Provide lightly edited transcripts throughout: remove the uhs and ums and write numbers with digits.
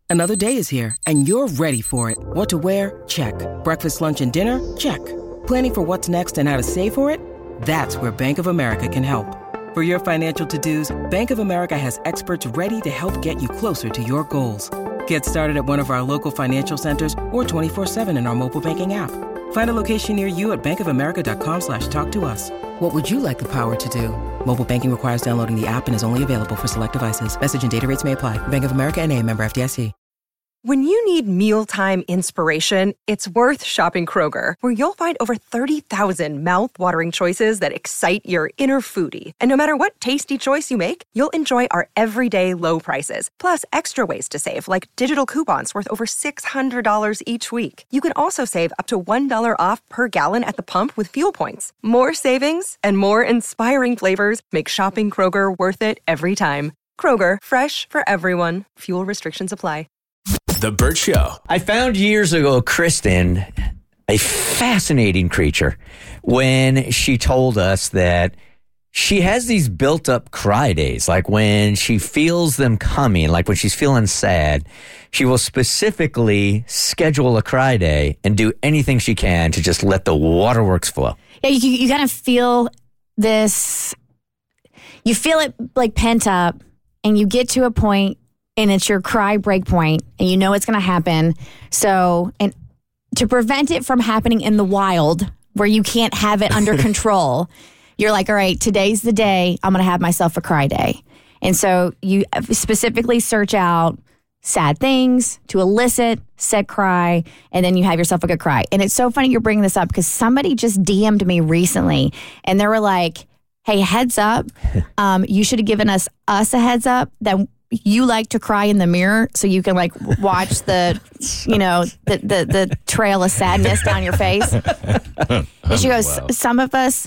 Another day is here, and you're ready for it. What to wear? Check. Breakfast, lunch, and dinner? Check. Planning for what's next and how to save for it? That's where Bank of America can help. For your financial to-dos, Bank of America has experts ready to help get you closer to your goals. Get started at one of our local financial centers or 24/7 in our mobile banking app. Find a location near you at bankofamerica.com/talktous. What would you like the power to do? Mobile banking requires downloading the app and is only available for select devices. Message and data rates may apply. Bank of America N.A., member FDIC. When you need mealtime inspiration, it's worth shopping Kroger, where you'll find over 30,000 mouth-watering choices that excite your inner foodie. And no matter what tasty choice you make, you'll enjoy our everyday low prices, plus extra ways to save, like digital coupons worth over $600 each week. You can also save up to $1 off per gallon at the pump with fuel points. More savings and more inspiring flavors make shopping Kroger worth it every time. Kroger, fresh for everyone. Fuel restrictions apply. The Burt Show. I found years ago Kristen a fascinating creature when she told us that she has these built-up cry days. Like when she feels them coming, like when she's feeling sad, she will specifically schedule a cry day and do anything she can to just let the waterworks flow. Yeah, you kind of feel this, you feel it like pent up, and you get to a point and it's your cry break point, and you know it's going to happen. So, and to prevent it from happening in the wild, where you can't have it under control, you're like, all right, today's the day I'm going to have myself a cry day. And so you specifically search out sad things to elicit said cry, and then you have yourself a good cry. And it's so funny you're bringing this up, because somebody just DM'd me recently, and they were like, hey, heads up, you should have given us a heads up that you like to cry in the mirror, so you can like watch the, you know, the trail of sadness down your face. And she goes, wow. Some of us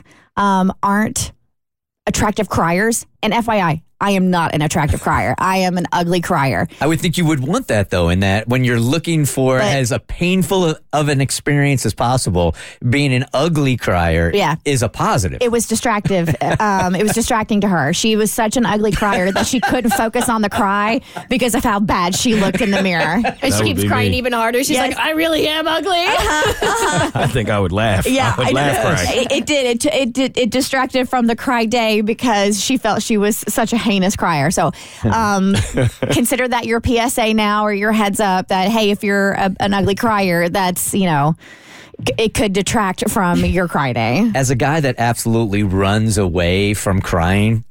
aren't attractive criers. And FYI, I am not an attractive crier. I am an ugly crier. I would think you would want that, though, in that when you're looking for as a painful of an experience as possible, being an ugly crier is a positive. It was distractive. It was distracting to her. She was such an ugly crier that she couldn't focus on the cry because of how bad she looked in the mirror. And she keeps crying even harder. She's like, I really am ugly. I think I would laugh. Yeah, I would laugh crying. It did. It distracted from the cry day because she felt she was such a heinous crier. So consider that your PSA now, or your heads up that, hey, if you're an ugly crier, that's, you know, it could detract from your cry day. As a guy that absolutely runs away from crying,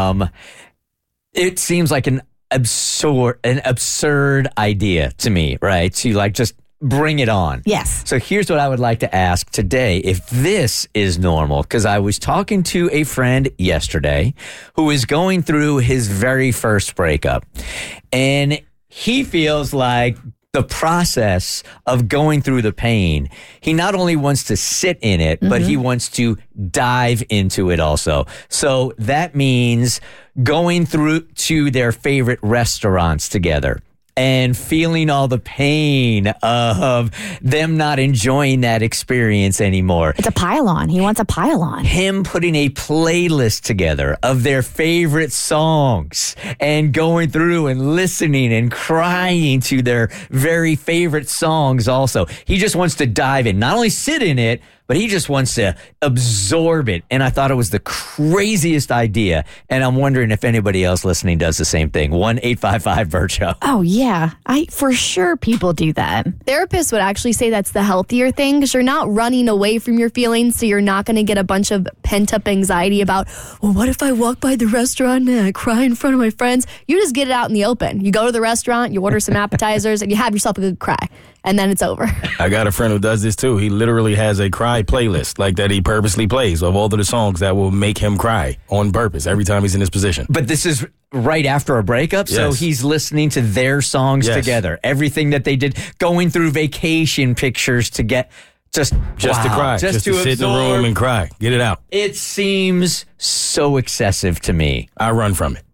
it seems like an absurd idea to me, right? To like just bring it on. Yes. So here's what I would like to ask today, if this is normal, because I was talking to a friend yesterday who is going through his very first breakup, and he feels like the process of going through the pain, he not only wants to sit in it, but he wants to dive into it also. So that means going through to their favorite restaurants together and feeling all the pain of them not enjoying that experience anymore. It's a pile-on. He wants a pile-on. Him putting a playlist together of their favorite songs and going through and listening and crying to their very favorite songs also. He just wants to dive in, not only sit in it, but he just wants to absorb it. And I thought it was the craziest idea. And I'm wondering if anybody else listening does the same thing. 1-855-BURT-SHOW. Oh, yeah. For sure people do that. Therapists would actually say that's the healthier thing, because you're not running away from your feelings, so you're not going to get a bunch of pent-up anxiety about, well, what if I walk by the restaurant and I cry in front of my friends? You just get it out in the open. You go to the restaurant, you order some appetizers, and you have yourself a good cry. And then it's over. I got a friend who does this too. He literally has a cry playlist like that he purposely plays of all of the songs that will make him cry on purpose every time he's in this position. But this is right after a breakup, so he's listening to their songs together. Everything that they did, going through vacation pictures to get just to cry, just to sit in the room and cry, get it out. It seems so excessive to me. I run from it.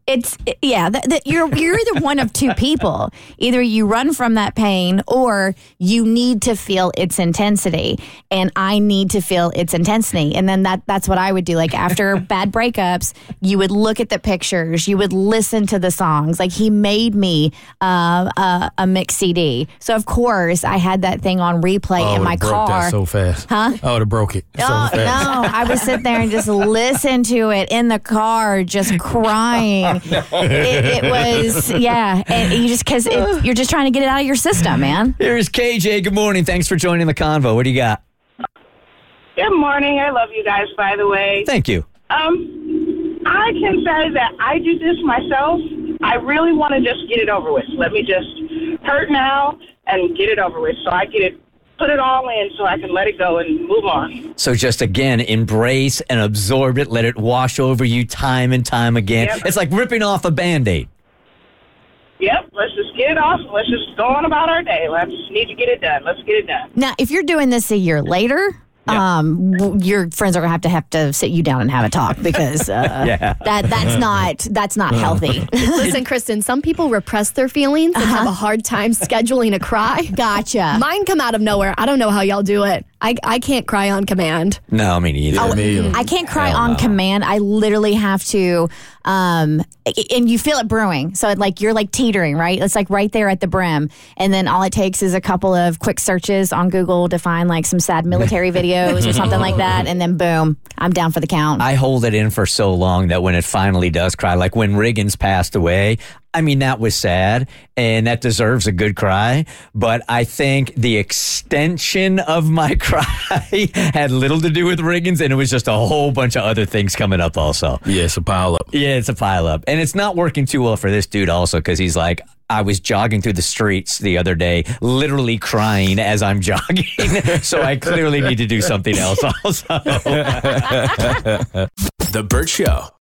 You're either one of two people. Either you run from that pain or you need to feel its intensity. And I need to feel its intensity. And then that's what I would do. Like after bad breakups, you would look at the pictures, you would listen to the songs. Like he made me a mix CD. So of course I had that thing on replay in my car. That so fast. Huh? I would have broke it so fast. No, I would sit there and just listen to it in the car, just crying. It was, and you just, because you're just trying to get it out of your system, man. Here's KJ. Good morning. Thanks for joining the convo. What do you got? Good morning. I love you guys, by the way. Thank you. I can say that I do this myself. I really want to just get it over with. Let me just hurt now and get it over with so I get it. Put it all in so I can let it go and move on. So just, again, embrace and absorb it. Let it wash over you time and time again. Yep. It's like ripping off a Band-Aid. Yep, let's just get it off. Let's just go on about our day. Let's need to get it done. Let's get it done. Now, if you're doing this a year later, your friends are gonna have to sit you down and have a talk because that's not healthy. Listen, Kristen, some people repress their feelings and have a hard time scheduling a cry. Gotcha. Mine come out of nowhere. I don't know how y'all do it. I can't cry on command. No, I mean either. I can't cry on command. I literally have to, and you feel it brewing. So you're like teetering, right? It's like right there at the brim. And then all it takes is a couple of quick searches on Google to find like some sad military videos or something like that. And then boom, I'm down for the count. I hold it in for so long that when it finally does cry, like when Riggins passed away, I mean, that was sad, and that deserves a good cry. But I think the extension of my cry had little to do with Riggins, and it was just a whole bunch of other things coming up also. Yeah, it's a pile up. Yeah, it's a pile up. And it's not working too well for this dude also, because he's like, I was jogging through the streets the other day, literally crying as I'm jogging. So I clearly need to do something else also. The Burt Show.